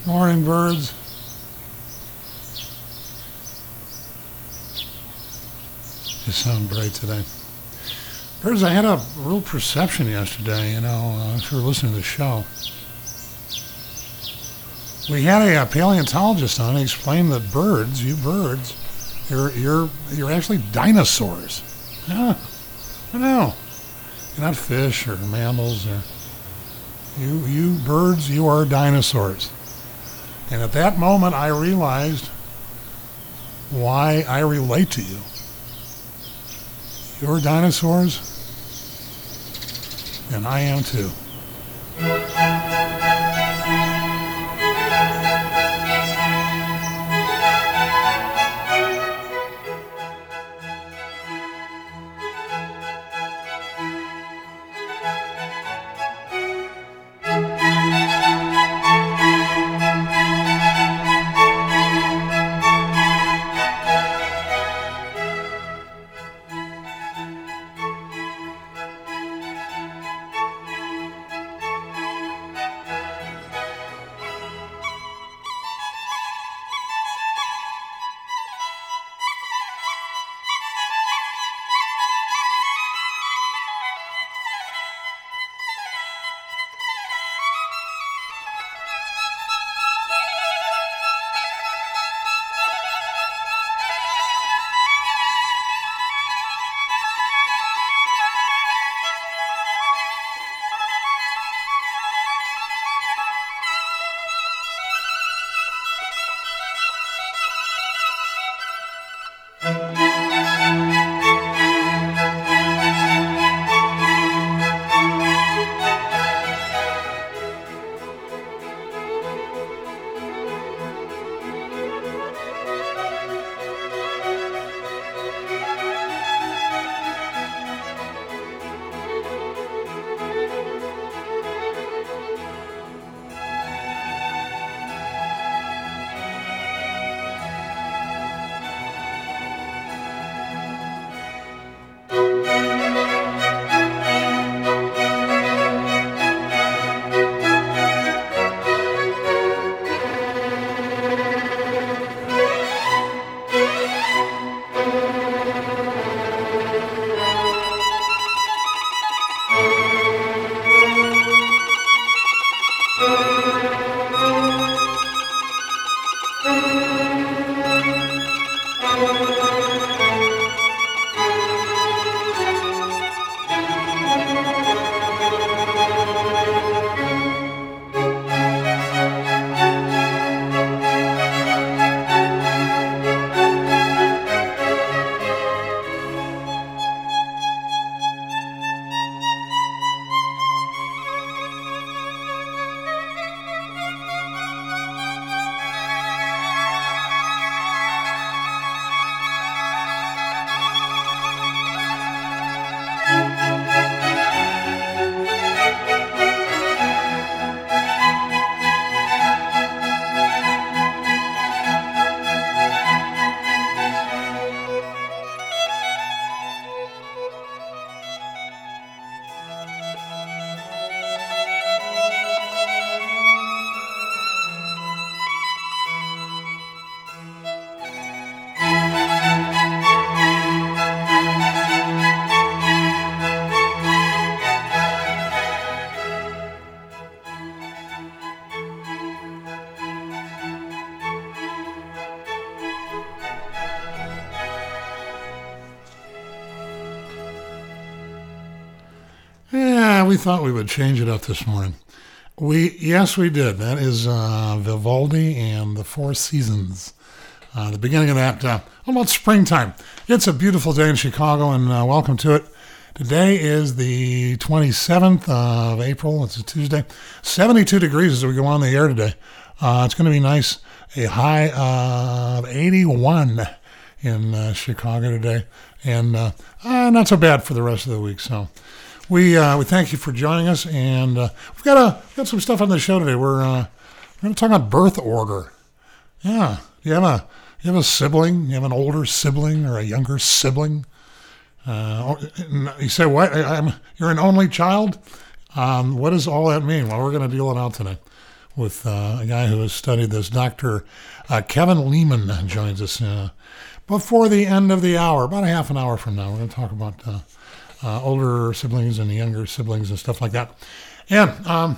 Morning, birds. You sound great today. Birds, I had a real perception yesterday, if you were listening to the show. We had a paleontologist on. He explained that birds, you're actually dinosaurs. Yeah, I know. You're not fish or mammals. You birds, you are dinosaurs. And at that moment, I realized why I relate to you. You're dinosaurs, and I am too. We thought we would change it up this morning. Yes, we did. That is Vivaldi and the Four Seasons. The beginning of that, about springtime. It's a beautiful day in Chicago, and welcome to it. Today is the 27th of April. It's a Tuesday. 72 degrees as we go on the air today. It's going to be nice. A high of 81 in Chicago today, and not so bad for the rest of the week. So we thank you for joining us, and we've got some stuff on the show today. We're going to talk about birth order. Yeah, you have a sibling, you have an older sibling or a younger sibling. You say, what? You're an only child? What does all that mean? Well, we're going to deal it out today. with a guy who has studied this. Dr. Kevin Lehman joins us before the end of the hour, about a half an hour from now. We're going to talk about older siblings and younger siblings and stuff like that. And in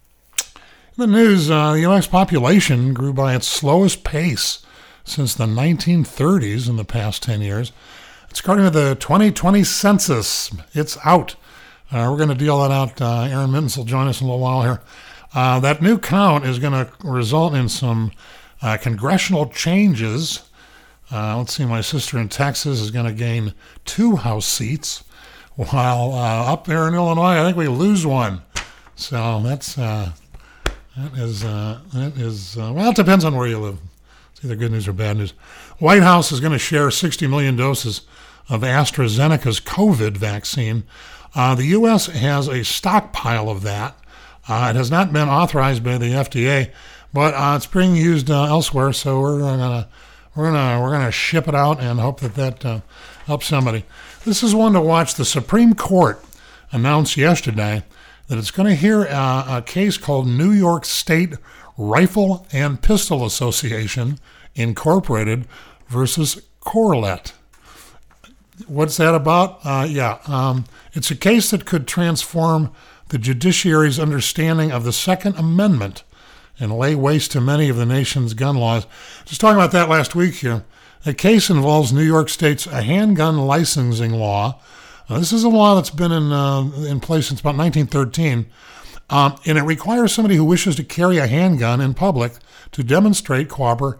the news, the U.S. population grew by its slowest pace since the 1930s in the past 10 years. It's according to the 2020 census. It's out. We're going to deal that out. Aaron Mittens will join us in a little while here. That new count is going to result in some congressional changes. Let's see, my sister in Texas is going to gain 2 House seats, while up there in Illinois, I think we lose 1. So that is well, it depends on where you live. It's either good news or bad news. White House is going to share 60 million doses of AstraZeneca's COVID vaccine. The U.S. has a stockpile of that. It has not been authorized by the FDA, but it's being used elsewhere. So we're gonna ship it out and hope that helps somebody. This is one to watch. The Supreme Court announced yesterday that it's going to hear a case called New York State Rifle and Pistol Association Incorporated versus Corlett. What's that about? It's a case that could transform the judiciary's understanding of the Second Amendment and lay waste to many of the nation's gun laws. Just talking about that last week here. The case involves New York State's handgun licensing law. This is a law that's been in place since about 1913. And it requires somebody who wishes to carry a handgun in public to demonstrate quote,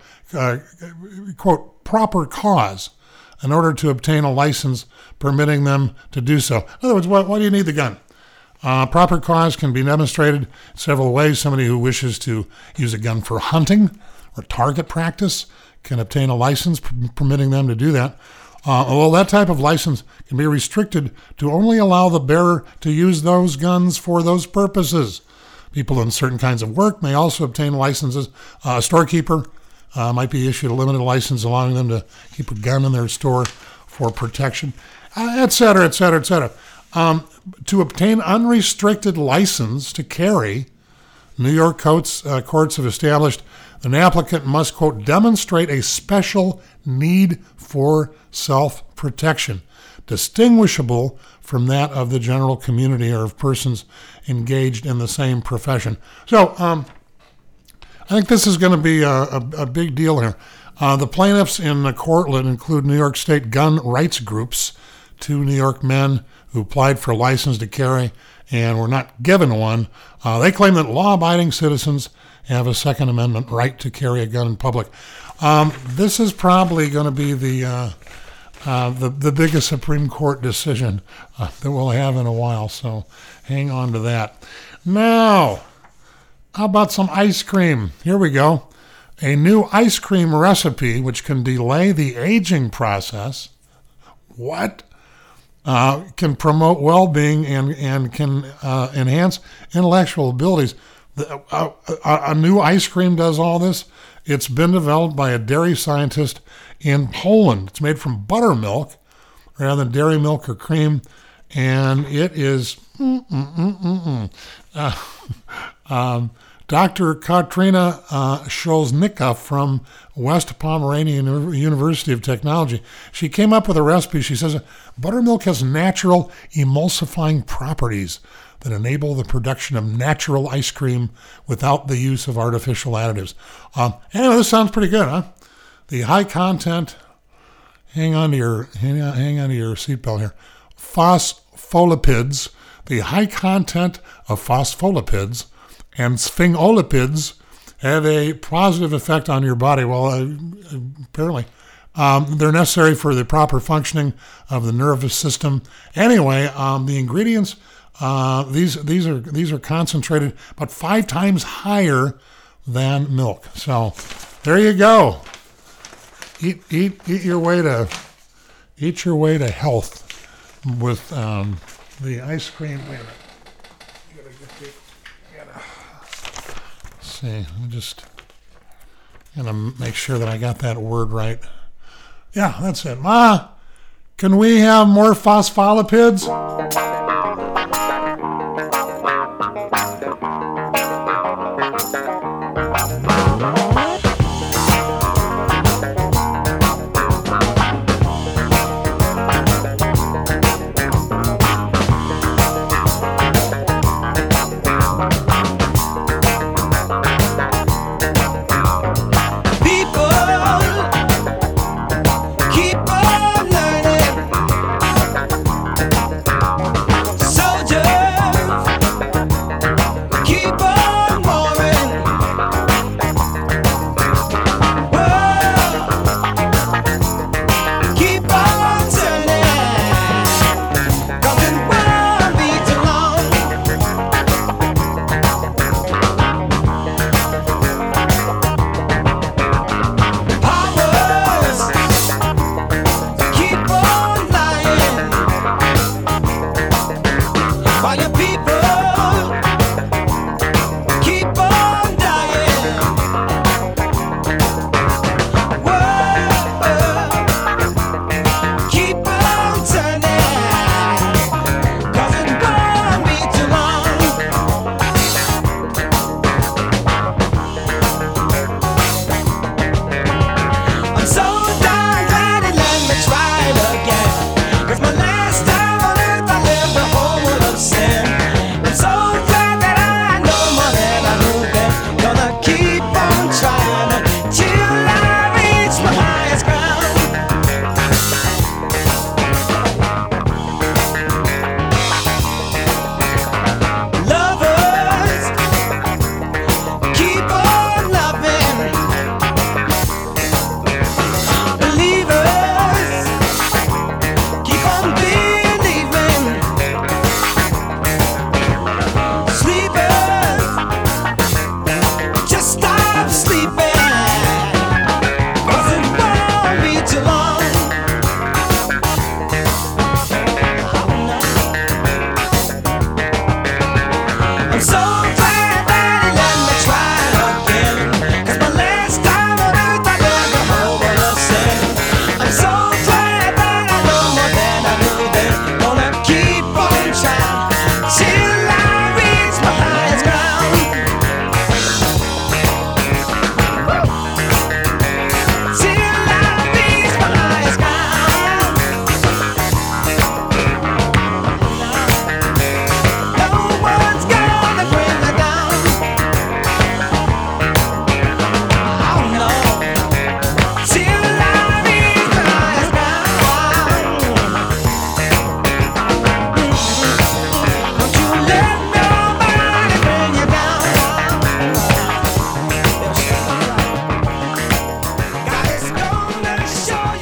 proper cause in order to obtain a license permitting them to do so. In other words, why do you need the gun? Proper cause can be demonstrated several ways. Somebody who wishes to use a gun for hunting or target practice can obtain a license permitting them to do that. Although that type of license can be restricted to only allow the bearer to use those guns for those purposes. People in certain kinds of work may also obtain licenses. A storekeeper might be issued a limited license allowing them to keep a gun in their store for protection, et cetera, et cetera, et cetera. To obtain unrestricted license to carry, New York courts have established an applicant must, quote, demonstrate a special need for self-protection, distinguishable from that of the general community or of persons engaged in the same profession. So I think this is going to be a big deal here. The plaintiffs in the court include New York State gun rights groups, 2 New York men who applied for a license to carry and were not given one. They claim that law-abiding citizens have a Second Amendment right to carry a gun in public. This is probably going to be the biggest Supreme Court decision that we'll have in a while, so hang on to that. Now, how about some ice cream? Here we go. A new ice cream recipe which can delay the aging process. What? Can promote well-being and can enhance intellectual abilities. A new ice cream does all this. It's been developed by a dairy scientist in Poland. It's made from buttermilk rather than dairy milk or cream, and it is Dr. Katrina Scholznicka from West Pomeranian University of Technology. She came up with a recipe. She says buttermilk has natural emulsifying properties that enable the production of natural ice cream without the use of artificial additives. Anyway, this sounds pretty good, huh? The high content, hang on to your seatbelt here, phospholipids, the high content of phospholipids and sphingolipids have a positive effect on your body. Well, apparently. They're necessary for the proper functioning of the nervous system. Anyway, the ingredients, these are concentrated about 5 times higher than milk. So there you go. Eat your way to health with the ice cream. Wait a minute. See, I'm just gonna make sure that I got that word right. Yeah, that's it. Ma, can we have more phospholipids?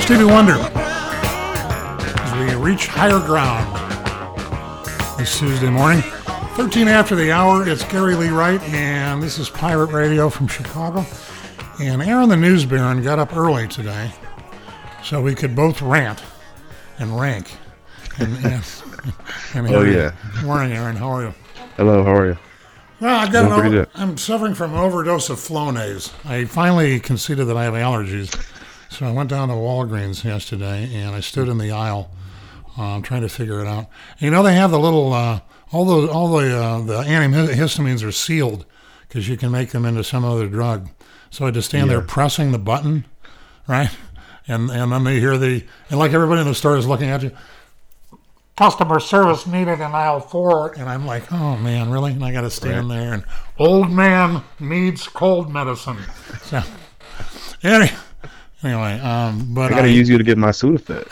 Stevie Wonder, as we reach higher ground this Tuesday morning. 13 after the hour, it's Gary Lee Wright, and this is Pirate Radio from Chicago. And Aaron the News Baron got up early today so we could both rant and rank. And oh, yeah. Good morning, Aaron. How are you? Hello, how are you? Well, I'm suffering from an overdose of Flonase. I finally conceded that I have allergies. So I went down to Walgreens yesterday, and I stood in the aisle trying to figure it out. And they have the little, all the antihistamines are sealed because you can make them into some other drug. So I had to stand there pressing the button, right? And then they hear and like everybody in the store is looking at you, customer service needed in aisle 4. And I'm like, oh, man, really? And I got to stand there, and old man needs cold medicine. So anyway, but I got to use you to get my Sudafed.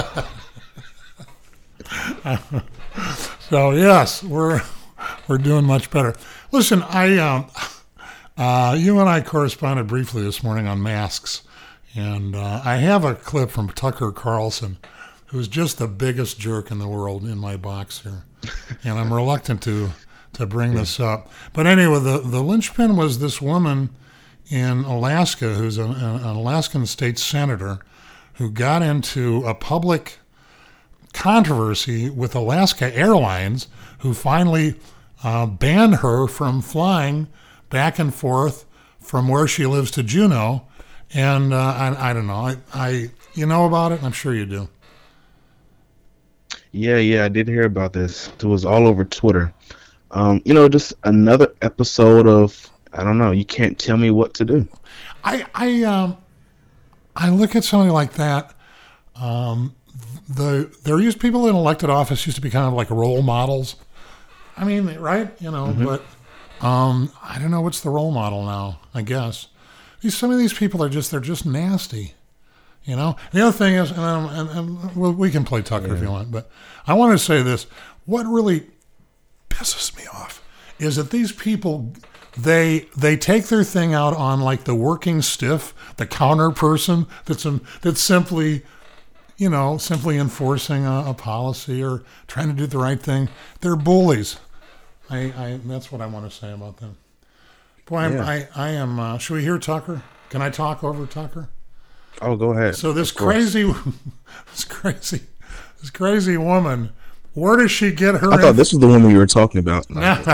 So, yes, we're doing much better. Listen, you and I corresponded briefly this morning on masks, and I have a clip from Tucker Carlson, who's just the biggest jerk in the world, in my box here, and I'm reluctant to bring this up. But anyway, the linchpin was this woman in Alaska who's an Alaskan state senator who got into a public controversy with Alaska Airlines, who finally banned her from flying back and forth from where she lives to Juneau. And I don't know. You know about it? I'm sure you do. Yeah, I did hear about this. It was all over Twitter. Just another episode of, I don't know, you can't tell me what to do. I look at somebody like that. People in elected office used to be kind of like role models. I mean, right? But I don't know what's the role model now, I guess. Some of these people they're just nasty. The other thing is, and we can play Tucker if you want, but I want to say this. What really pisses me off is that these people, they take their thing out on like the working stiff, the counter person that's simply enforcing a policy or trying to do the right thing. They're bullies. That's what I want to say about them. Boy, I am. Should we hear Tucker? Can I talk over Tucker? Oh, go ahead. So this crazy woman, where does she get her? I thought this was the woman you were talking about.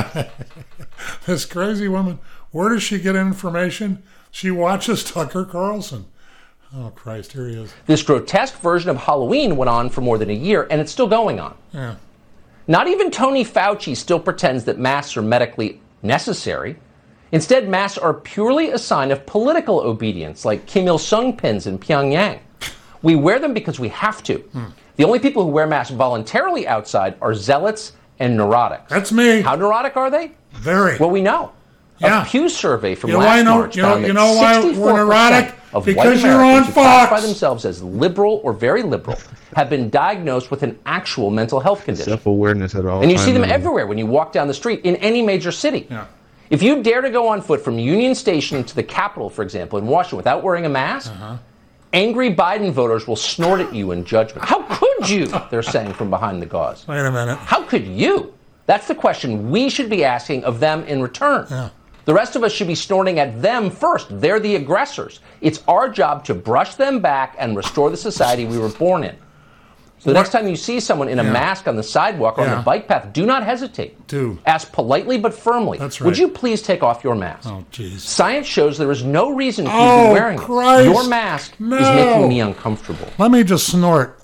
This crazy woman, where does she get information? She watches Tucker Carlson. Oh, Christ, here he is. This grotesque version of Halloween went on for more than a year, and it's still going on. Yeah. Not even Tony Fauci still pretends that masks are medically necessary. Instead, masks are purely a sign of political obedience, like Kim Il-sung pins in Pyongyang. We wear them because we have to. The only people who wear masks voluntarily outside are zealots and neurotics. That's me. How neurotic are they? Very. Well, we know. Yeah. A Pew survey from why last March found that why we're neurotic? of because white you're on Americans who classify Fox. themselves as liberal or very liberal have been diagnosed with an actual mental health condition. Self-awareness at all. And you see them everywhere when you walk down the street in any major city. Yeah. If you dare to go on foot from Union Station to the Capitol, for example, in Washington without wearing a mask, angry Biden voters will snort at you in judgment. How could you? They're saying from behind the gauze. Wait a minute. How could you? That's the question we should be asking of them in return. Yeah. The rest of us should be snorting at them first. They're the aggressors. It's our job to brush them back and restore the society we were born in. So the next time you see someone in a mask on the sidewalk or on the bike path, do not hesitate. Ask politely but firmly. That's right. Would you please take off your mask? Oh, jeez. Science shows there is no reason for you to be wearing Christ. it. Your mask is making me uncomfortable. Let me just snort,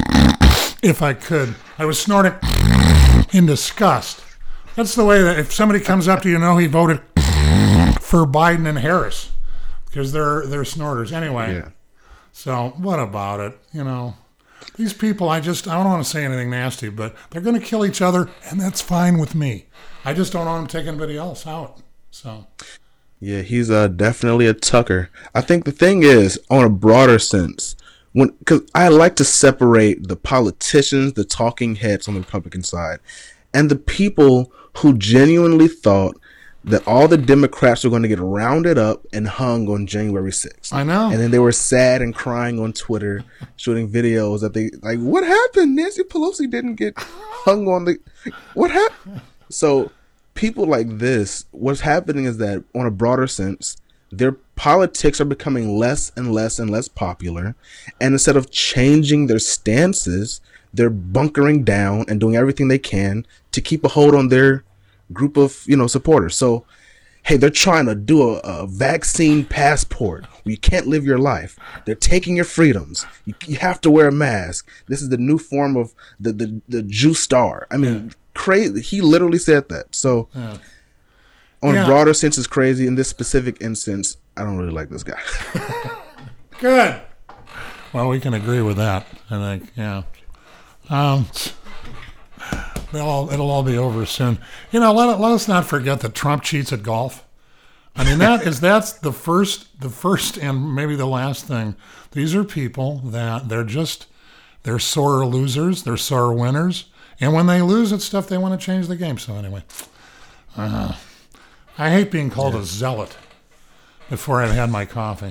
if I could. I was snorting in disgust. That's the way that if somebody comes up to you, he voted for Biden and Harris because they're snorters. Anyway, so what about it? These people, I don't want to say anything nasty, but they're going to kill each other, and that's fine with me. I just don't want them to take anybody else out. So, yeah, he's definitely a Tucker. I think the thing is, on a broader sense, because I like to separate the politicians, the talking heads on the Republican side, and the people who genuinely thought that all the Democrats were going to get rounded up and hung on January 6th. I know. And then they were sad and crying on Twitter, shooting videos that they like, what happened? Nancy Pelosi didn't get hung on the, what happened? So people like this, what's happening is that on a broader sense, their politics are becoming less and less and less popular. And instead of changing their stances, they're bunkering down and doing everything they can to keep a hold on their group of, supporters. So, hey, they're trying to do a vaccine passport where you can't live your life. They're taking your freedoms. You have to wear a mask. This is the new form of the Jew star. I mean, crazy. He literally said that. So, on a broader sense, it's crazy. In this specific instance, I don't really like this guy. Good. Well, we can agree with that, I think. Yeah. It'll all be over soon. Let us not forget that Trump cheats at golf. I mean, that's the first and maybe the last thing. These are people that they're sore losers, they're sore winners, and when they lose at stuff, they want to change the game. So anyway, I hate being called a zealot before I've had my coffee.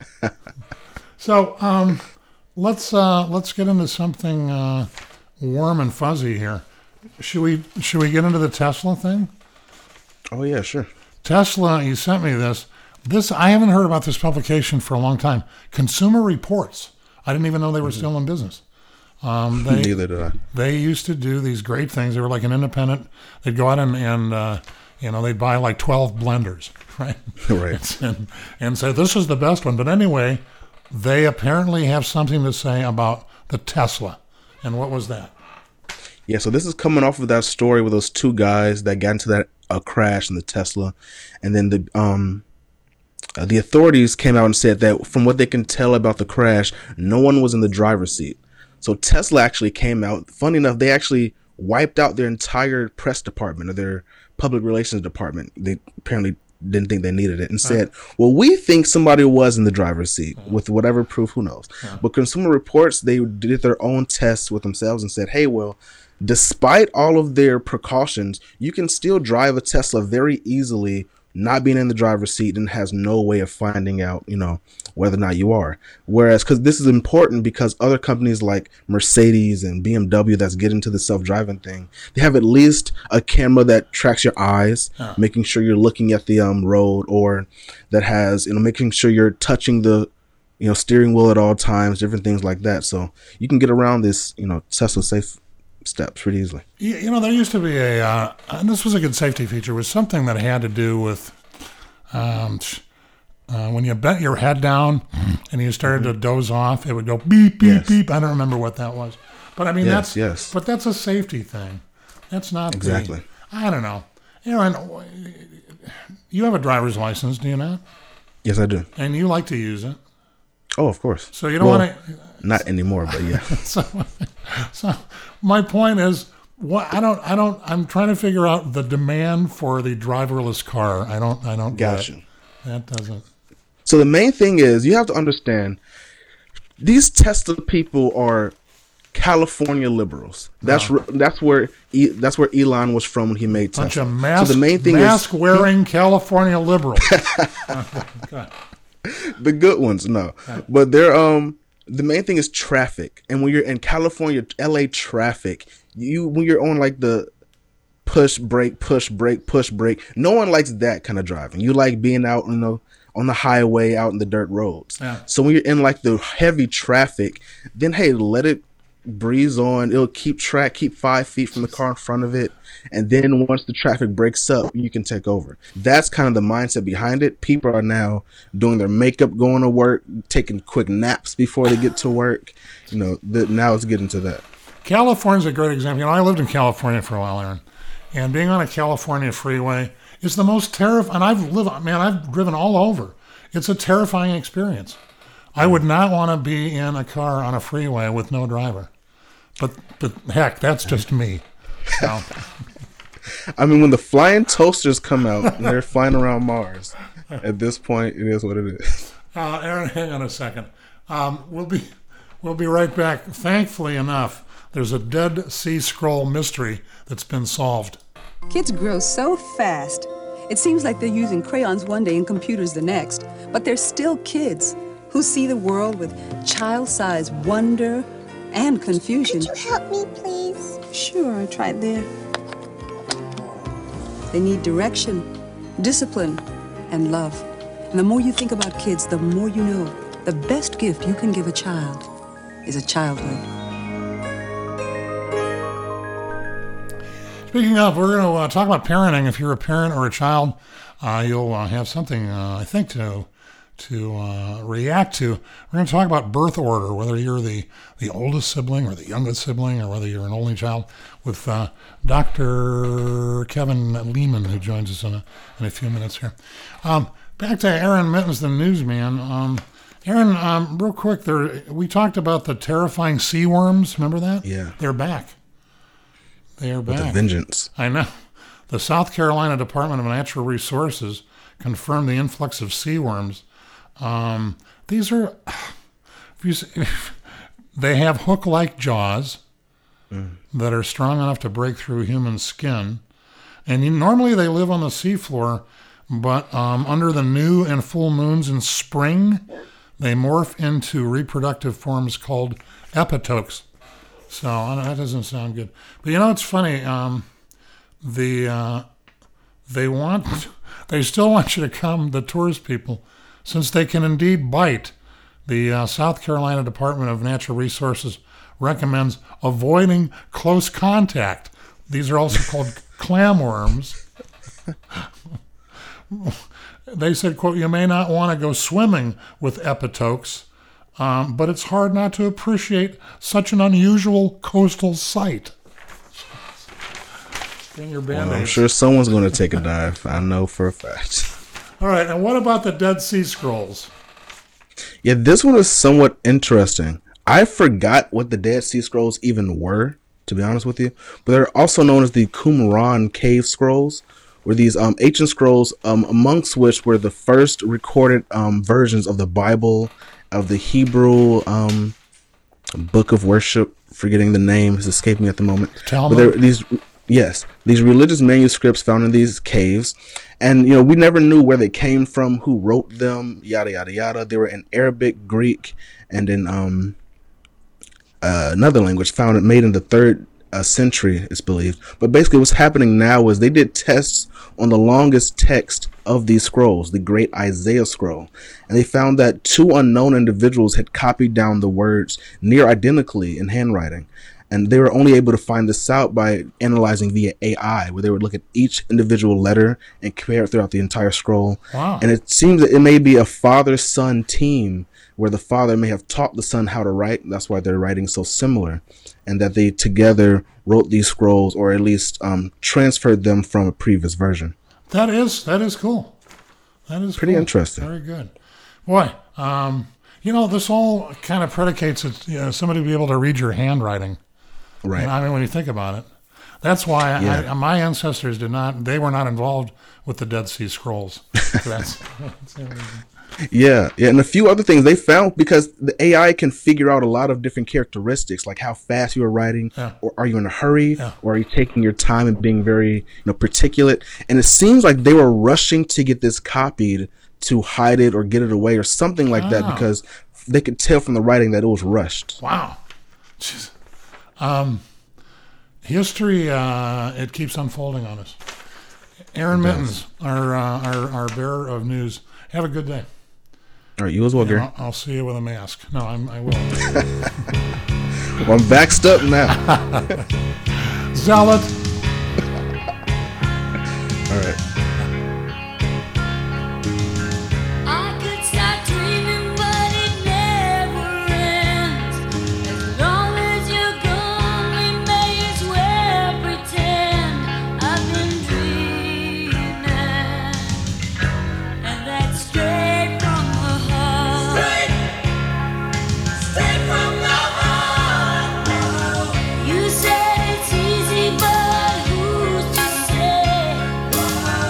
So let's get into something warm and fuzzy here. Should we get into the Tesla thing? Oh yeah, sure. Tesla, you sent me this. I haven't heard about this publication for a long time. Consumer Reports. I didn't even know they were still in business. Neither did I. They used to do these great things. They were like an independent. They'd go out and they'd buy like 12 blenders, right? Right. and say, this is the best one. But anyway, they apparently have something to say about the Tesla. And what was that? Yeah, so this is coming off of that story with those two guys that got into that crash in the Tesla. And then the authorities came out and said that from what they can tell about the crash, no one was in the driver's seat. So Tesla actually came out. Funny enough, they actually wiped out their entire press department or their public relations department. They apparently didn't think they needed it and said, well, we think somebody was in the driver's seat with whatever proof, who knows. But Consumer Reports, they did their own tests with themselves and said, hey, well, despite all of their precautions, you can still drive a Tesla very easily, not being in the driver's seat, and has no way of finding out, whether or not you are. Whereas, because this is important because other companies like Mercedes and BMW that's getting to the self-driving thing, they have at least a camera that tracks your eyes, making sure you're looking at the road, or that has, making sure you're touching the, steering wheel at all times, different things like that. So you can get around this, Tesla safe steps pretty easily. There used to be and this was a good safety feature, was something that had to do with when you bent your head down and you started to doze off, it would go beep, beep, beep. I don't remember what that was. But I mean, that's a safety thing. That's not exactly. I don't know. Aaron, you have a driver's license, do you not? Yes, I do. And you like to use it. Oh, of course. So you don't want to... Not anymore, but yeah. so my point is, I'm trying to figure out the demand for the driverless car. I don't get it. That doesn't. So the main thing is, you have to understand, these Tesla people are California liberals. That's where Elon was from when he made Tesla. Bunch of so the main thing mask-wearing California liberals. The good ones, no. But they're the main thing is traffic. And when you're in California, LA traffic, when you're on like the push brake, no one likes that kind of driving. You like being out on the highway, out in the dirt roads. Yeah. So when you're in like the heavy traffic, then hey, let it breeze on. It'll keep 5 feet from the car in front of it. And then once the traffic breaks up, you can take over. That's kind of the mindset behind it. People are now doing their makeup, going to work, taking quick naps before they get to work. Now it's getting to that. California's a great example. I lived in California for a while, Aaron. And being on a California freeway is the most terrifying. And I've driven all over. It's a terrifying experience. I would not want to be in a car on a freeway with no driver. But heck, that's just me. So. I mean, when the flying toasters come out and they're flying around Mars, at this point, it is what it is. Aaron, hang on a second. We'll be right back. Thankfully enough, there's a Dead Sea Scroll mystery that's been solved. Kids grow so fast. It seems like they're using crayons one day and computers the next, but they're still kids who see the world with child-sized wonder and confusion. Could you help me, please? Sure, I tried there. They need direction, discipline, and love. And the more you think about kids, the more you know. The best gift you can give a child is a childhood. Speaking of, we're going to talk about parenting. If you're a parent or a child, you'll have something, I think, to react to. We're going to talk about birth order, whether you're the oldest sibling or the youngest sibling, or whether you're an only child, with Dr. Kevin Lehman, who joins us in a few minutes here. Back to Aaron Mittens, the newsman. Aaron, real quick, we talked about the terrifying sea worms. Remember that? Yeah. They're back. They are back. With a vengeance. I know. The South Carolina Department of Natural Resources confirmed the influx of sea worms. These are, they have hook-like jaws that are strong enough to break through human skin. And normally they live on the seafloor, but under the new and full moons in spring, they morph into reproductive forms called epitokes. So that doesn't sound good. But it's funny. They still want you to come, the tourist people, since they can indeed bite. The South Carolina Department of Natural Resources recommends avoiding close contact. These are also called clamworms. They said, quote, "You may not want to go swimming with epitokes, but it's hard not to appreciate such an unusual coastal sight." Bring your Band-Aids. Well, I'm sure someone's going to take a dive. I know for a fact. All right, and what about the Dead Sea Scrolls? Yeah, this one is somewhat interesting. I forgot what the Dead Sea Scrolls even were, to be honest with you. But they're also known as the Qumran Cave Scrolls, were these ancient scrolls, amongst which were the first recorded versions of the Bible, of the Hebrew book of worship. Forgetting the name, is escaping me at the moment. Talmud. But these religious manuscripts found in these caves, and we never knew where they came from, who wrote them, yada yada yada. They were in Arabic, Greek, and in another language made in the 3rd century, it's believed. But basically what's happening now is they did tests on the longest text of these scrolls, the Great Isaiah Scroll, and they found that 2 unknown individuals had copied down the words near identically in handwriting. And they were only able to find this out by analyzing via AI, where they would look at each individual letter and compare it throughout the entire scroll. Wow. And it seems that it may be a father-son team where the father may have taught the son how to write. That's why they're writing so similar. And that they together wrote these scrolls, or at least transferred them from a previous version. That is cool. That is pretty cool. interesting. Very good. Boy, this all kind of predicates that somebody be able to read your handwriting. Right. I mean, when you think about it, that's why my ancestors they were not involved with the Dead Sea Scrolls. That's Yeah, and a few other things they found, because the AI can figure out a lot of different characteristics, like how fast you are writing, or are you in a hurry, or are you taking your time and being very particulate. And it seems like they were rushing to get this copied to hide it or get it away or something like that, because they could tell from the writing that it was rushed. Wow. Jeez. History, it keeps unfolding on us. Aaron Mittens, our bearer of news. Have a good day. All right, you as well, Gary. I'll see you with a mask. No, I will. Well, I'm vaxxed up now. Zealot. All right. You say it's easy, but who's to say?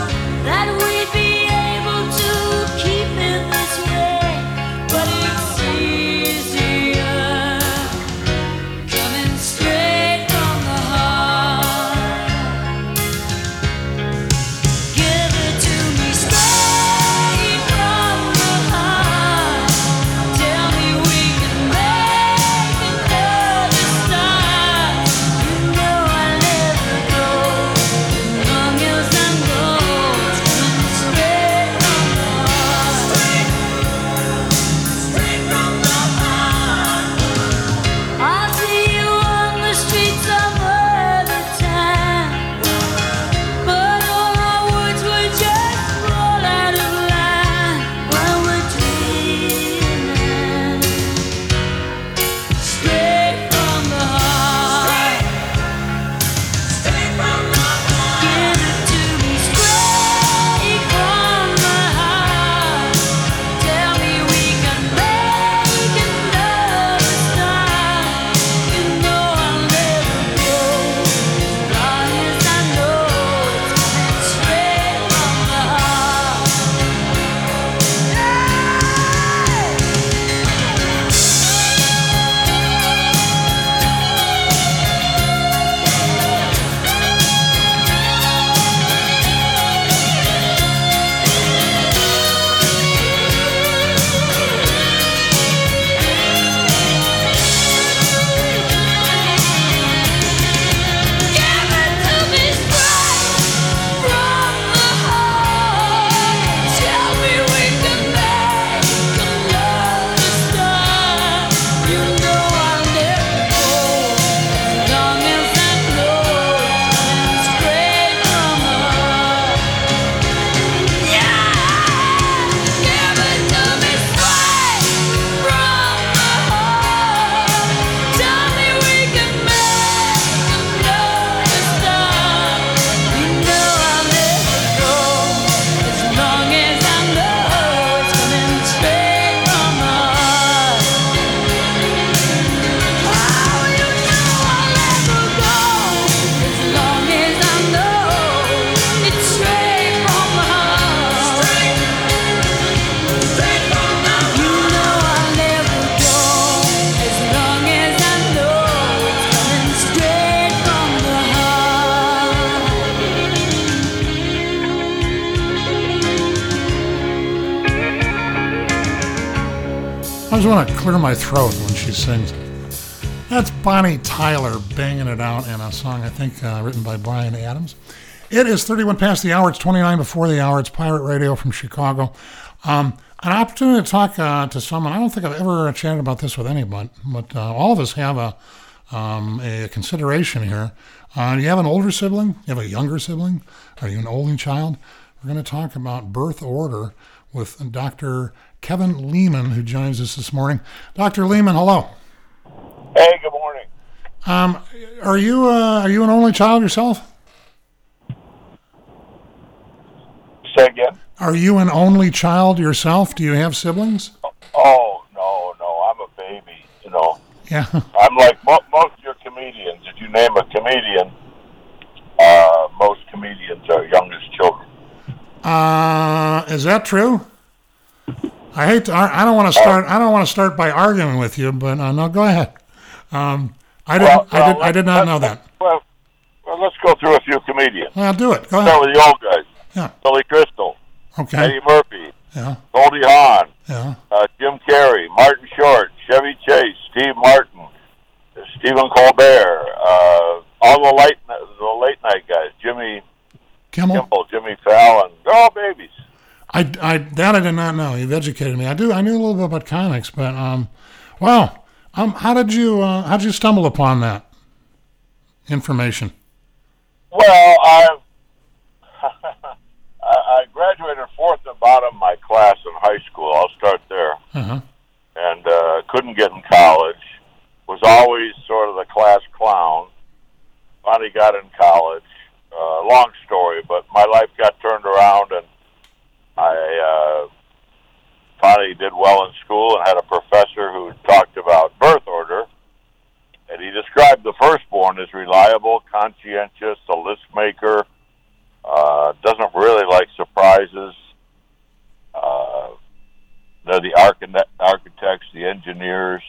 I just want to clear my throat when she sings. That's Bonnie Tyler banging it out in a song, I think, written by Bryan Adams. It is 31 past the hour. It's 29 before the hour. It's Pirate Radio from Chicago. An opportunity to talk to someone. I don't think I've ever chatted about this with anyone, but all of us have a consideration here. Do you have an older sibling? You have a younger sibling? Are you an only child? We're going to talk about birth order with Dr. Kevin Leman, who joins us this morning. Dr. Leman, hello. Hey, good morning. Are you an only child yourself? Say again? Are you an only child yourself? Do you have siblings? Oh, no, I'm a baby, you know. Yeah. I'm like most of your comedians. If you name a comedian, most comedians are youngest children. Is that true? I don't want to start by arguing with you, but no, go ahead. I did not know that. Well, let's go through a few comedians. Well, do it. Go ahead. Start with the old guys. Yeah. Billy Crystal. Okay. Eddie Murphy. Yeah. Goldie Hawn. Yeah. Jim Carrey. Martin Short. Chevy Chase. Steve Martin. Stephen Colbert. All the late night guys. Jimmy Kimmel. Jimmy Fallon. They're all babies. I did not know. You've educated me. I knew a little bit about comics, but wow. How did you stumble upon that information? Well, I graduated fourth at bottom of my class in high school. I'll start there. Uh-huh. And couldn't get in college. Was always sort of the class clown. Finally got in college. Long story, but my life got turned around, and I finally did well in school and had a professor who talked about birth order. And he described the firstborn as reliable, conscientious, a list maker, doesn't really like surprises. They're the architects, the engineers.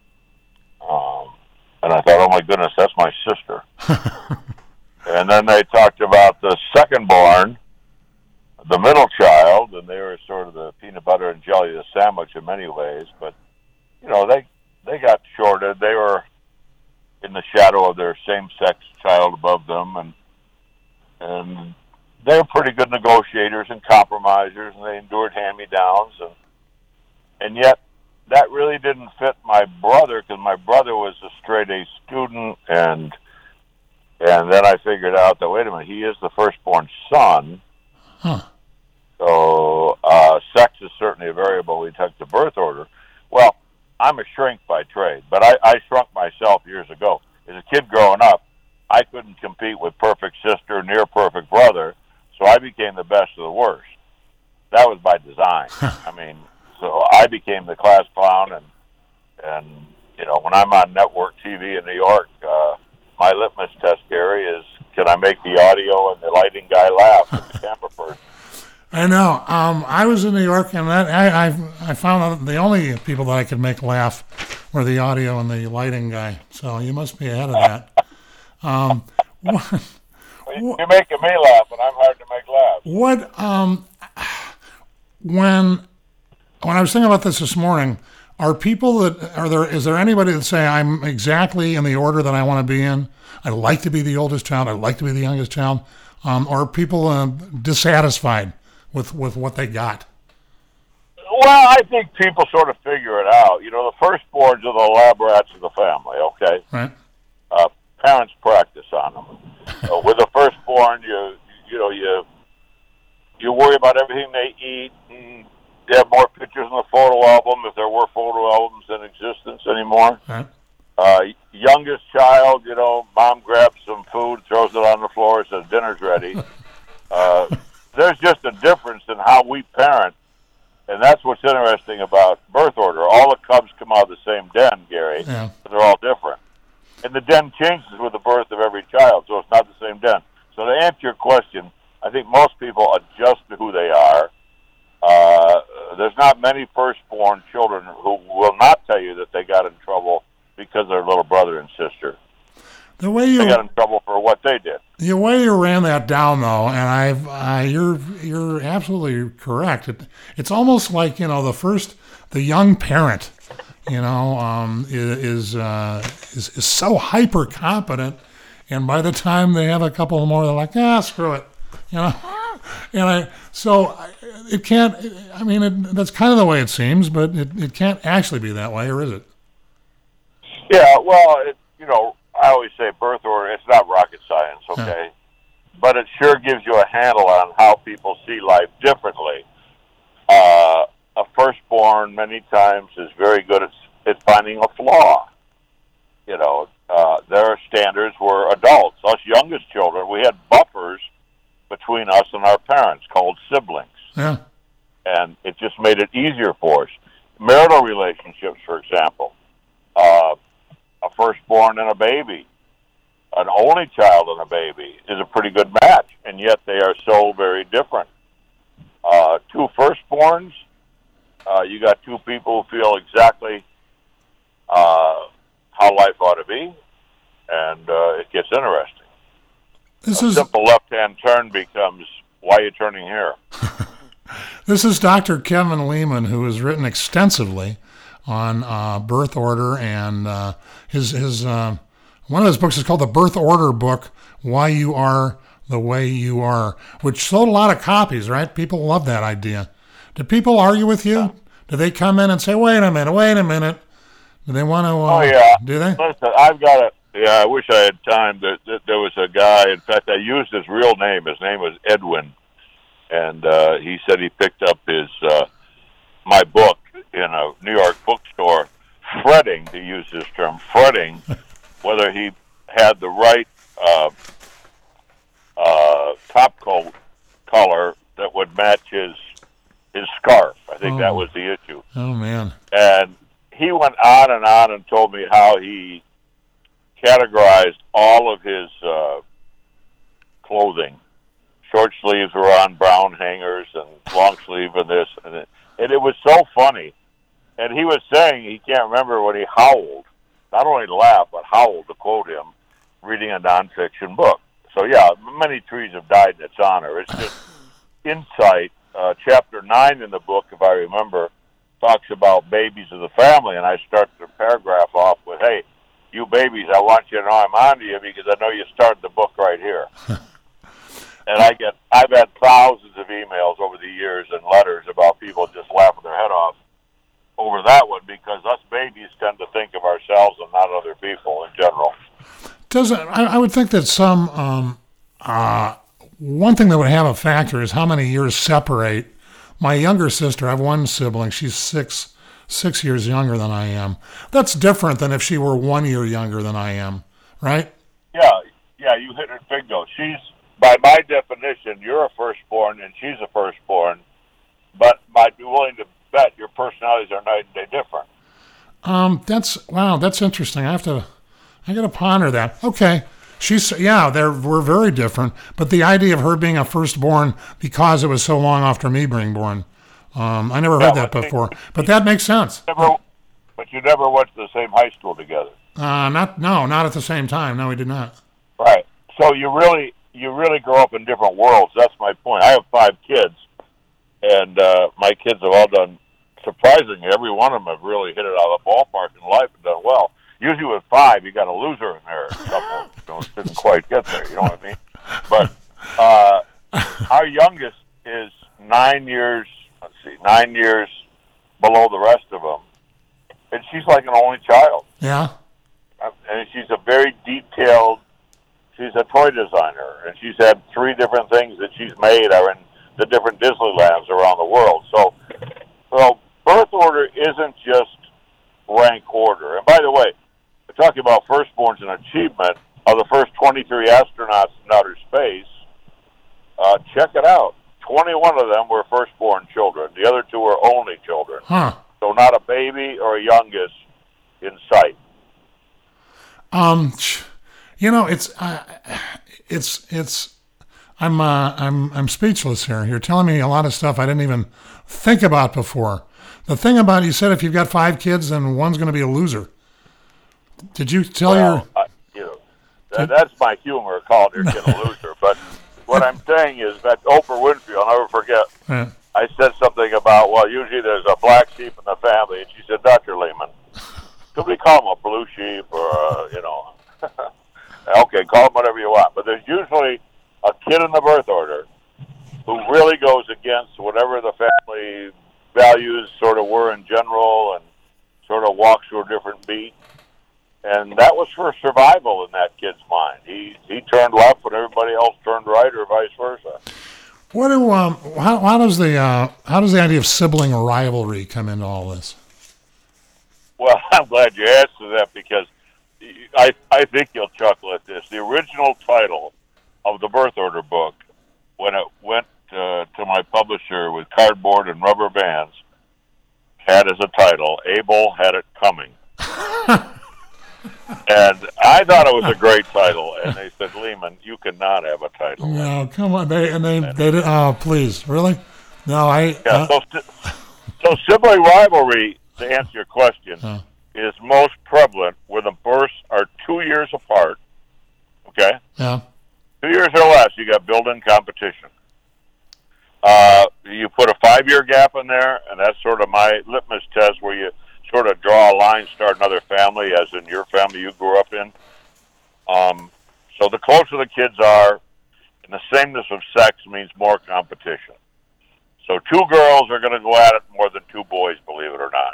And I thought, oh my goodness, that's my sister. And then they talked about the secondborn, the middle child, and they were sort of the peanut butter and jelly of the sandwich in many ways. But, you know, they got shorted. They were in the shadow of their same-sex child above them, and they were pretty good negotiators and compromisers, and they endured hand-me-downs, and yet that really didn't fit my brother, because my brother was a straight-A student, and then I figured out that, wait a minute, he is the firstborn son. Huh. So sex is certainly a variable we took the birth order. Well, I'm a shrink by trade, but I shrunk myself years ago. As a kid growing up, I couldn't compete with perfect sister, near perfect brother, so I became the best of the worst. That was by design. I mean, so I became the class clown, and you know, when I'm on network TV in New York, my litmus test, Gary, is can I make the audio and the lighting guy laugh at the camera person? I know. I was in New York, and I found out the only people that I could make laugh were the audio and the lighting guy. So you must be ahead of that. You're making me laugh, and I'm hard to make laugh. When I was thinking about this morning, is there anybody that say I'm exactly in the order that I want to be in? I like to be the oldest child. I like to be the youngest child. Or are people dissatisfied with what they got? Well, I think people sort of figure it out. You know, the firstborns are the lab rats of the family, okay? Right. Parents practice on them. With the firstborn, you worry about everything they eat, and they have more pictures in the photo album, if there were photo albums in existence anymore. Right. Youngest child, you know, mom grabs some food, throws it on the floor, says dinner's ready. There's just a difference in how we parent, and that's what's interesting about birth order. All the cubs come out of the same den, Gary, but they're all different. And the den changes with the birth of every child, so it's not the same den. So to answer your question, I think most people adjust to who they are. There's not many firstborn children who will not tell you that they got in trouble because of their little brother and sister. They got in trouble for what they did. The way you ran that down, though, and you're absolutely correct. It's almost like, you know, the young parent is so hyper competent, and by the time they have a couple more, they're like, screw it, it can't. I mean, that's kind of the way it seems, but it can't actually be that way, or is it? Yeah, well, I always say birth order. It's not rocket science, okay, but it sure gives you a handle on how people see life differently. A firstborn many times is very good at finding a flaw. Their standards were adults. Us youngest children, we had buffers between us and our parents called siblings. Yeah. And it just made it easier for us. Marital relationships, for example, a firstborn and a baby, an only child and a baby is a pretty good match, and yet they are so very different. Two firstborns, you got two people who feel exactly how life ought to be, and it gets interesting. A simple left-hand turn becomes, why are you turning here? This is Dr. Kevin Leman, who has written extensively on birth order, and his one of his books is called The Birth Order Book, Why You Are the Way You Are, which sold a lot of copies, right? People love that idea. Do people argue with you? Do they come in and say, wait a minute? Do they want to, oh, yeah. Do they? Listen, I've got a, I wish I had time. There was a guy, in fact, I used his real name. His name was Edwin. And he said he picked up my book in a New York bookstore, fretting, to use this term, fretting, whether he had the right top coat color that would match his scarf. I think that was the issue. Oh, man. And he went on and told me how he categorized all of his clothing. Short sleeves were on brown hangers and long sleeve and this. And it was so funny. And he was saying he can't remember when he howled, not only laughed, but howled, to quote him, reading a nonfiction book. So, yeah, many trees have died in its honor. It's just insight. Chapter 9 in the book, if I remember, talks about babies of the family, and I start the paragraph off with, hey, you babies, I want you to know I'm on to you because I know you started the book right here. And I've had thousands of emails over the years and letters about people just laughing their head off over that one because us babies tend to think of ourselves and not other people in general. I would think that some one thing that would have a factor is how many years separate. My younger sister, I have one sibling, she's six years younger than I am. That's different than if she were 1 year younger than I am, right? Yeah, you hit it big though. She's, by my definition, you're a firstborn and she's a firstborn, but I'd be willing to bet your personalities are night and day different. That's interesting. I got to ponder that. Okay. We're very different, but the idea of her being a firstborn because it was so long after me being born, I never heard that before, but that makes sense. But you never went to the same high school together. Not at the same time. No, we did not. Right. So you really grow up in different worlds. That's my point. I have 5 kids, and my kids have all done, surprisingly, every one of them have really hit it out of the ballpark in life and done well. Usually with 5, you got a loser in there. A couple didn't quite get there. You know what I mean? But our youngest is 9 years. Let's see, 9 years below the rest of them, and she's like an only child. Yeah. And she's a very detailed. She's a toy designer, and she's had 3 different things that she's made are in the different Disneylands around the world. So birth order isn't just rank order. And by the way, we're talking about firstborns and achievement of the first 23 astronauts in outer space. Check it out. 21 of them were firstborn children. The other 2 were only children. Huh. So not a baby or a youngest in sight. I'm speechless here. You're telling me a lot of stuff I didn't even think about before. The thing about, you said if you've got 5 kids, then one's going to be a loser. Did you tell that's my humor, called your kid a loser. But what I'm saying is that Oprah Winfrey, I'll never forget, I said something about, well, usually there's a black sheep in the family, and she said, Dr. Lehman, Could we call him a blue sheep or, okay, call him whatever you want. But there's usually a kid in the birth order who really goes against whatever the family values sort of were in general and sort of walks through a different beat. And that was for survival in that kid's mind. He turned left when everybody else turned right, or vice versa. What do how does the idea of sibling rivalry come into all this? Well, I'm glad you asked that because I think you'll chuckle at this. The original title of the birth order book, when it went to my publisher with cardboard and rubber bands, had as a title, Abel Had It Coming. And I thought it was a great title, and they said, Lehman, you cannot have a title. No, come on. They did, oh, please, really? No, so sibling rivalry, to answer your question, is most prevalent where the births are 2 years apart. Okay? Yeah. 2 years or less, you got built-in competition. You put a 5-year gap in there, and that's sort of my litmus test where you sort of draw a line, start another family, as in your family you grew up in. So the closer the kids are, and the sameness of sex means more competition. So 2 girls are going to go at it more than 2 boys, believe it or not.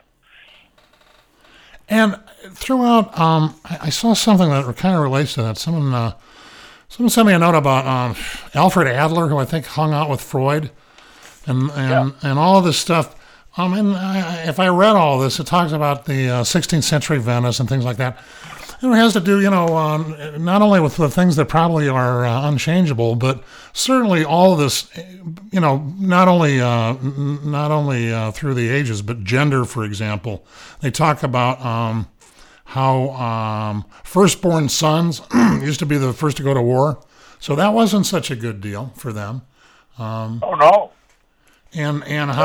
And throughout, I saw something that kind of relates to that. Someone sent me a note about Alfred Adler, who I think hung out with Freud, and all of this stuff. If I read all this, it talks about the 16th century Venice and things like that. And it has to do, not only with the things that probably are unchangeable, but certainly all of this, not only through the ages, but gender, for example. They talk about how firstborn sons used to be the first to go to war, so that wasn't such a good deal for them. Oh no. And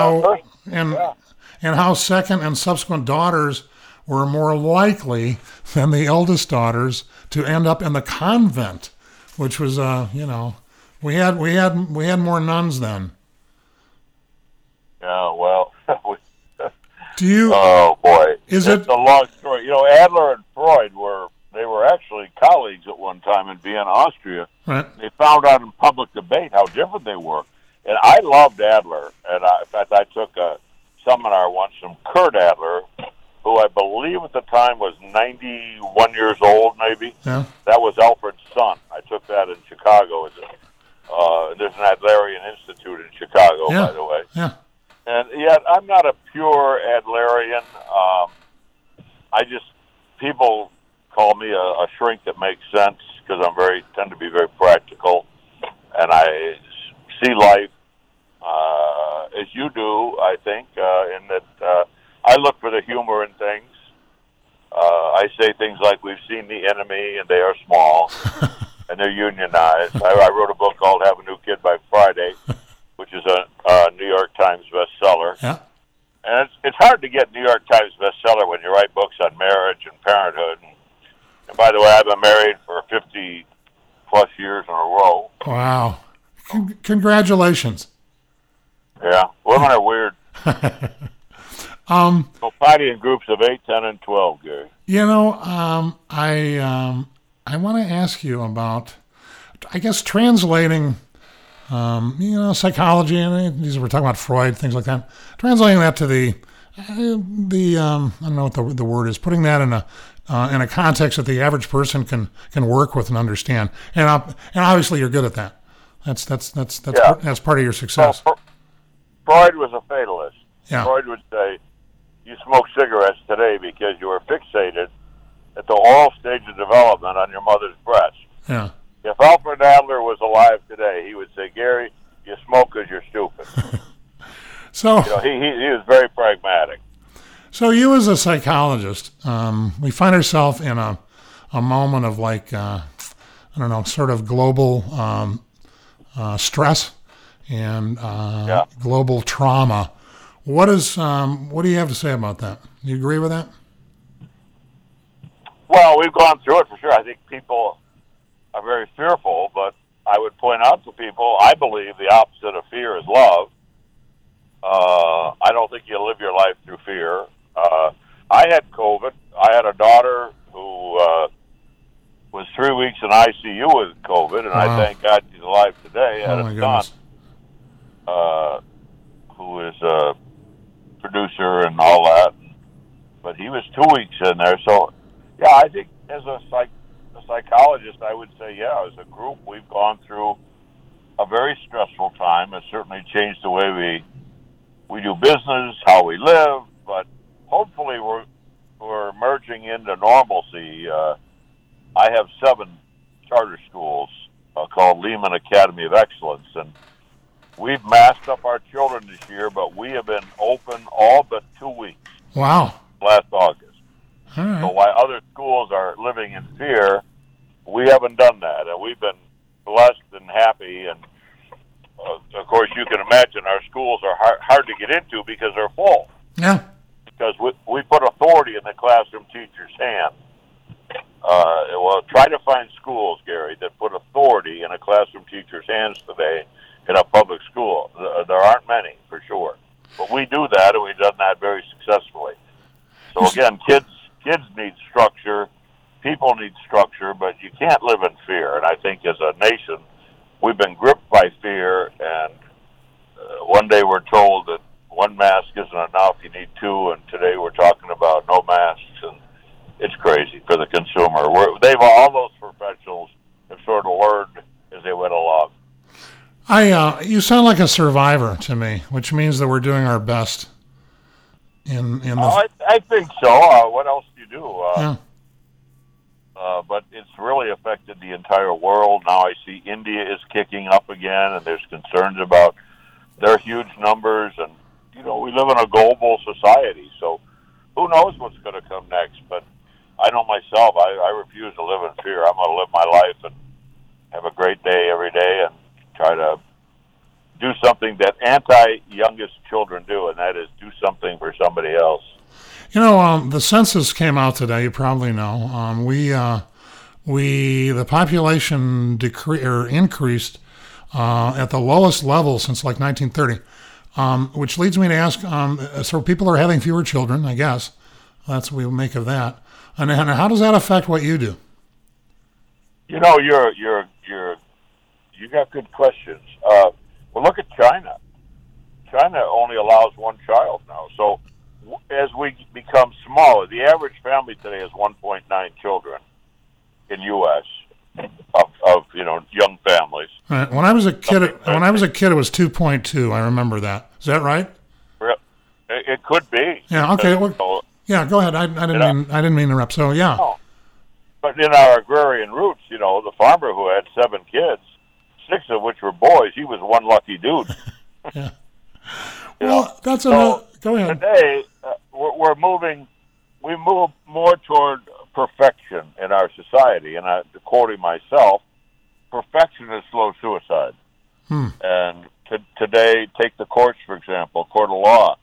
how second and subsequent daughters were more likely than the eldest daughters to end up in the convent, which was we had more nuns then. Yeah, well, do you? Oh boy, it's a long story. Adler and Freud were actually colleagues at one time in Vienna, Austria. Right. They found out in public debate how different they were. And I loved Adler, and in fact, I took a seminar once from Kurt Adler, who I believe at the time was 91 years old, maybe. Yeah. That was Alfred's son. I took that in Chicago. There's an Adlerian Institute in Chicago, by the way. Yeah. And yet, I'm not a pure Adlerian. People call me a shrink that makes sense because I tend to be very practical, and I see life as you do, I think, in that I look for the humor in things. I say things like, we've seen the enemy and they are small and they're unionized. I wrote a book called Have a New Kid by Friday, which is a New York Times bestseller. Yeah. And it's hard to get New York Times bestseller when you write books on marriage and parenthood. And by the way, I've been married for 50-plus years in a row. Wow. Congratulations. Yeah, women are weird. So party in groups of 8, 10, and 12, Gary. I want to ask you about, I guess, translating, psychology, and we're talking about Freud, things like that. Translating that to the I don't know what the word is. Putting that in a context that the average person can work with and understand. And obviously you're good at that. That's part of your success. Well, Freud was a fatalist. Yeah. Freud would say, you smoke cigarettes today because you were fixated at the oral stage of development on your mother's breast. Yeah. If Alfred Adler was alive today, he would say, Gary, you smoke because you're stupid. So he was very pragmatic. So you as a psychologist, we find ourselves in a moment of sort of global stress and global trauma. What do you have to say about that? Do you agree with that? Well, we've gone through it for sure. I think people are very fearful, but I would point out to people, I believe the opposite of fear is love. I don't think you live your life through fear. I had COVID. I had a daughter who was 3 weeks in ICU with COVID, and I thank God she's alive today. I had a son who is a producer and all that, but he was 2 weeks in there. So, yeah, I think as a psychologist, I would say, yeah, as a group, we've gone through a very stressful time. It certainly changed the way we do business, how we live, but hopefully we're merging into normalcy. I have 7 charter schools called Lehman Academy of Excellence, and we've masked up our children this year, but we have been open all but 2 weeks. Wow. Last August. All right. So while other schools are living in fear, we haven't done that, and we've been blessed and happy. And of course, you can imagine our schools are hard to get into because they're full. Yeah. Because we put authority in the classroom teacher's hand. Well, try to find schools, Gary, that put authority in a classroom teacher's hands today in a public school. There aren't many, for sure. But we do that, and we've done that very successfully. So again, kids need structure, people need structure, but you can't live in fear. And I think as a nation, we've been gripped by fear, and one day we're told that one mask isn't enough, you need 2, and today we're talking about no masks, and it's crazy for the consumer. All those professionals have sort of learned as they went along. You sound like a survivor to me, which means that we're doing our best. I think so. What else do you do? Yeah. But it's really affected the entire world. Now I see India is kicking up again, and there's concerns about their huge numbers. And, we live in a global society, so who knows what's going to come next. But I know myself, I refuse to live in fear. I'm going to live my life and have a great day every day and try to do something that anti-youngest children do, and that is do something for somebody else. The census came out today. You probably know. The population increased at the lowest level since like 1930, which leads me to ask. So people are having fewer children, I guess. That's what we make of that. And how does that affect what you do? You got good questions. Well, look at China. China only allows 1 child now. So as we become smaller, the average family today is 1.9 children in U.S. of young families. Right. When I was a kid, it was 2.2. I remember that. Is that right? It could be. Yeah. Okay. Yeah. Go ahead. I didn't mean to interrupt. So yeah. No. But in our agrarian roots, the farmer who had 7 kids, 6 of which were boys, he was one lucky dude. Yeah. Well, that's go ahead. Today, we move more toward perfection in our society, and quoting myself, perfection is slow suicide. And today, take the courts, for example, court of law.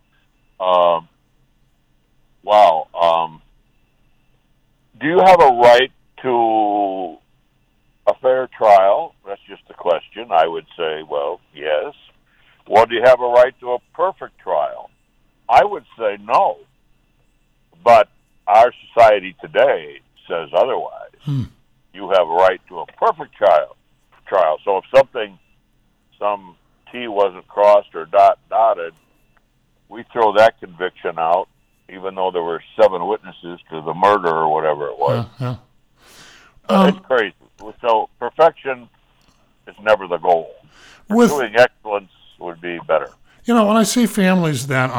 Do you have a right to a fair trial? That's just a question. I would say, well, yes. Well, do you have a right to a perfect trial? I would say no. But our society today says otherwise. You have a right to a perfect trial. So if some T wasn't crossed or dotted, we throw that conviction out, even though there were 7 witnesses to the murder or whatever it was. Yeah. It's crazy. So perfection is never the goal. Pursuing excellence would be better. When I see families that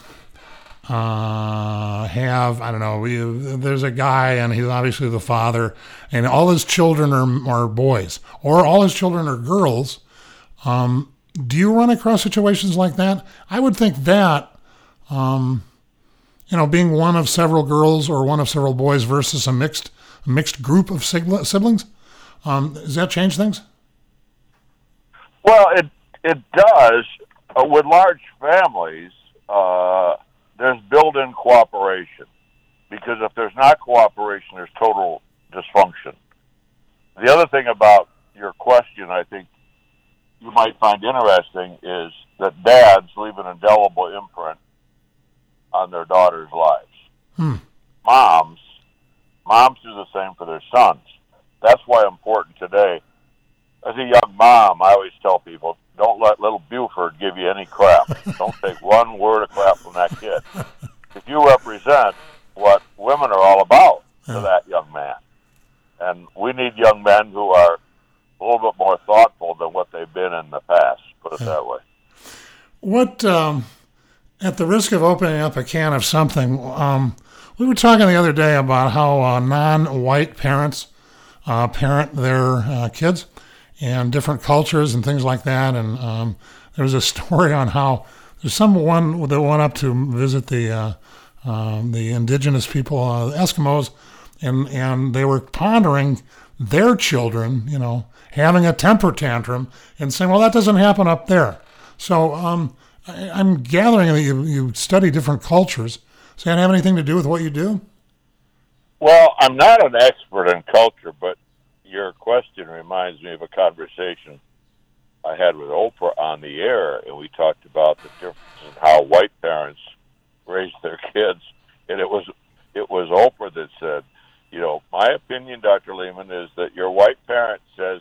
have, I don't know, there's a guy and he's obviously the father, and all his children are boys, or all his children are girls. Do you run across situations like that? I would think that, being one of several girls or one of several boys versus a mixed group of siblings, does that change things? Well, it does. With large families, there's built-in cooperation, because if there's not cooperation, there's total dysfunction. The other thing about your question, I think you might find interesting, is that dads leave an indelible imprint on their daughters' lives. Moms do the same for their sons. That's why important today. As a young mom, I always tell people, don't let little Buford give you any crap. Don't take one word of crap from that kid. If you represent what women are all about to that young man. And we need young men who are a little bit more thoughtful than what they've been in the past, put it that way. What, at the risk of opening up a can of something, we were talking the other day about how non-white parents parent their kids and different cultures and things like that. And there was a story on how there's someone that went up to visit the indigenous people, Eskimos, and they were pondering their children, having a temper tantrum and saying, well, that doesn't happen up there. So I'm gathering that you study different cultures. Does that have anything to do with what you do? Well, I'm not an expert in culture, but your question reminds me of a conversation I had with Oprah on the air, and we talked about the difference in how white parents raise their kids. And it was Oprah that said, my opinion, Dr. Lehman, is that your white parent says,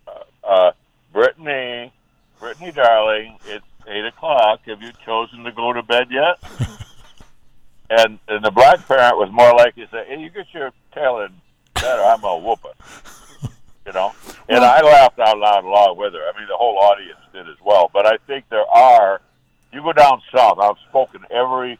Brittany, darling, it's 8 o'clock. Have you chosen to go to bed yet? and the black parent was more likely to say, hey, you get your tail in bed or I'm going to whoop it. And I laughed out loud along with her. I mean, the whole audience did as well. But I think you go down south, I've spoken every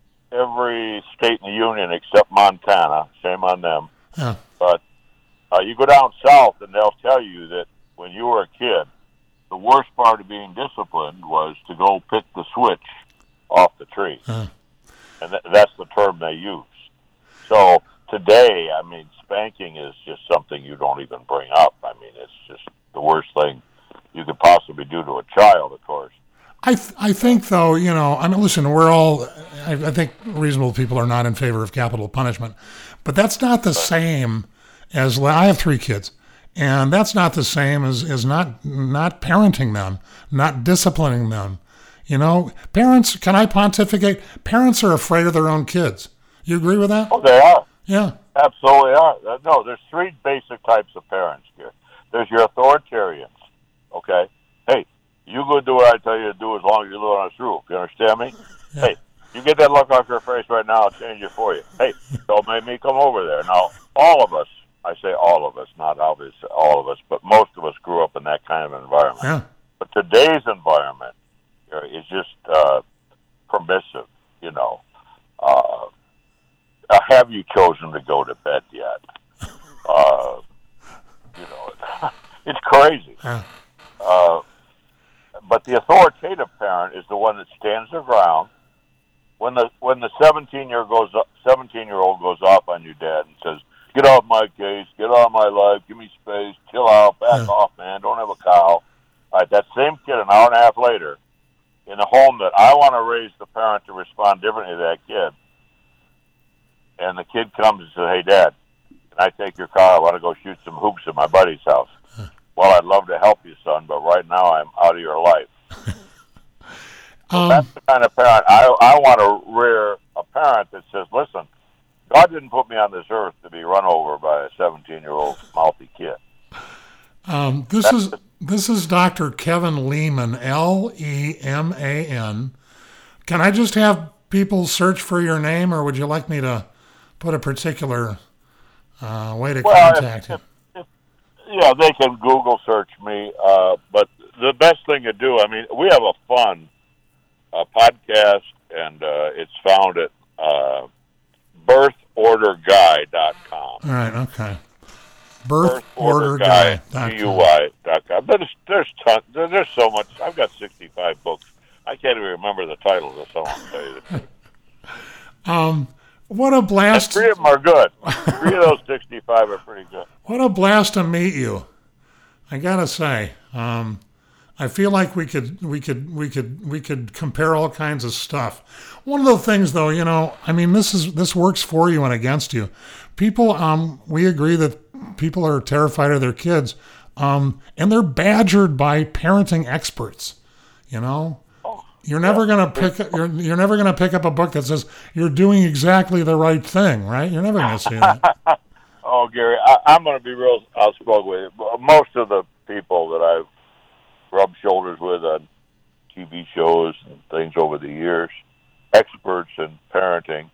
state in the union except Montana. Shame on them. Yeah. But you go down south, and they'll tell you that when you were a kid, the worst part of being disciplined was to go pick the switch off the tree. Yeah. And that's the term they use. So today, I mean, spanking is just something you don't even bring up. I mean, it's just the worst thing you could possibly do to a child, of course. I think, though, listen, we're all, I think reasonable people are not in favor of capital punishment, but that's not the same as, I have 3 kids, and that's not the same as not parenting them, not disciplining them. Parents, can I pontificate? Parents are afraid of their own kids. You agree with that? Oh, they are. Yeah. Absolutely are. No, there's 3 basic types of parents here. There's your authoritarians, okay? Hey, you go do what I tell you to do as long as you live on this roof. You understand me? Yeah. Hey, you get that look off your face right now, I'll change it for you. Hey, don't make me come over there. Now, all of us, I say all of us, not obviously all of us, but most of us grew up in that kind of environment. Yeah. But today's environment is just permissive, have you chosen to go to bed yet? It's crazy. Yeah. But the authoritative parent is the one that stands their ground. When the 17-year-old goes off on you, Dad, and says, "Get off my case, get out of my life, give me space, chill out, back off, man, don't have a cow." All right, that same kid, an hour and a half later, in a home that I want to raise the parent to respond differently to that kid, and the kid comes and says, "Hey, Dad, can I take your car? I want to go shoot some hoops at my buddy's house." "Well, I'd love to help you, son, but right now I'm out of your life." That's the kind of parent I want to rear, a parent that says, "Listen, God didn't put me on this earth to be run over by a 17-year-old mouthy kid." This is Dr. Kevin Lehman, Leman. Can I just have people search for your name, or would you like me to put a particular way to contact you? Yeah, they can Google search me, but the best thing to do, I mean, we have a fun podcast, and it's found at birthorderguy.com. All right, okay. Birthorderguy.com. There's tons. There's so much. I've got 65 books. I can't even remember the titles of some of them, to tell you the truth. What a blast! And 3 of them are good. 3 of those 65 are pretty good. What a blast to meet you! I gotta say, I feel like we could compare all kinds of stuff. One of the things, though, I mean, this works for you and against you. People, we agree that people are terrified of their kids, and they're badgered by parenting experts. You're never gonna you're never gonna pick up a book that says you're doing exactly the right thing, right? You're never gonna see that. Oh, Gary, I'm going to be real outspoken with you. Most of the people that I've rubbed shoulders with on TV shows and things over the years, experts in parenting,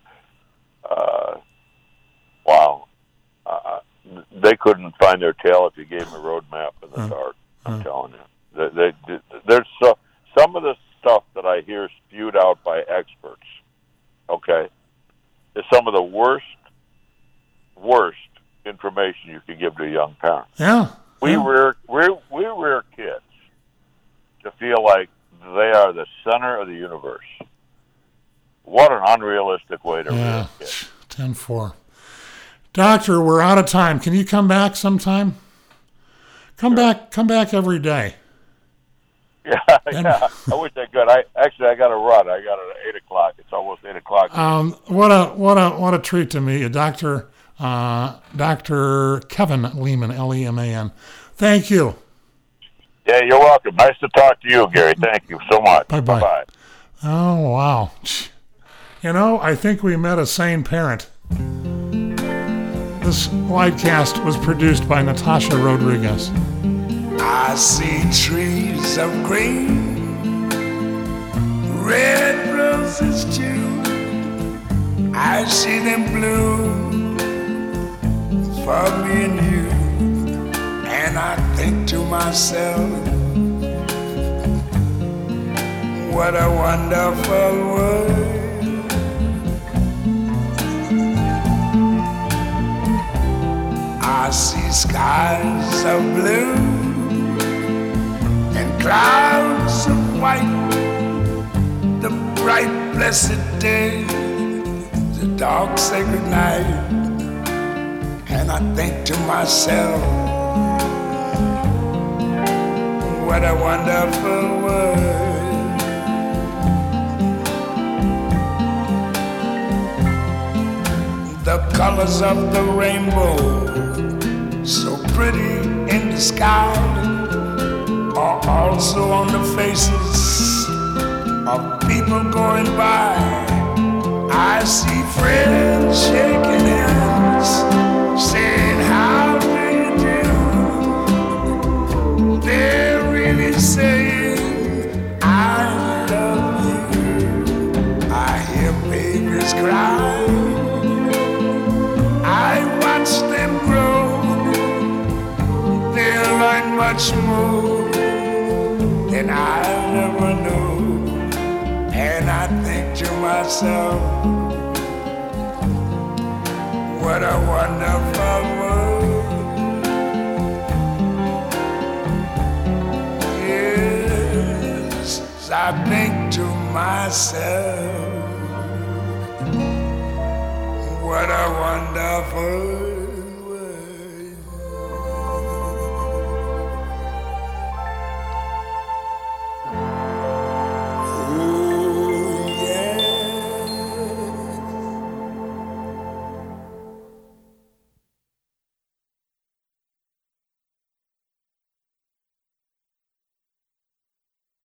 wow, they couldn't find their tail if you gave them a roadmap in the dark. I'm telling you, there's some of the stuff that I hear spewed out by experts. Okay, is some of the worst information you can give to a young parent. Yeah. We rear kids to feel like they are the center of the universe. What an unrealistic way to rear kids. 10-4. Doctor, we're out of time. Can you come back sometime? Come back every day. Yeah, I wish I could. I got to run. I got it at 8:00. It's almost 8:00. What a treat to meet you, Dr. Kevin Leman, Leman. Thank you. Yeah, you're welcome. Nice to talk to you, Gary. Thank you so much. Bye-bye. Bye-bye. Oh, wow. I think we met a sane parent. This Widecast was produced by Natasha Rodriguez. I see trees of green, red roses too. I see them bloom for me and you. And I think to myself, what a wonderful world. I see skies of blue and clouds of white, the bright blessed day, the dark sacred night. And I think to myself, what a wonderful world. The colors of the rainbow, so pretty in the sky, are also on the faces of people going by. I see friends shaking hands, saying, how do you do? They're really saying, I love you. I hear babies cry, I watch them grow. They'll learn much more than I'll ever know. And I think to myself, what a wonderful world. Yes, I think to myself,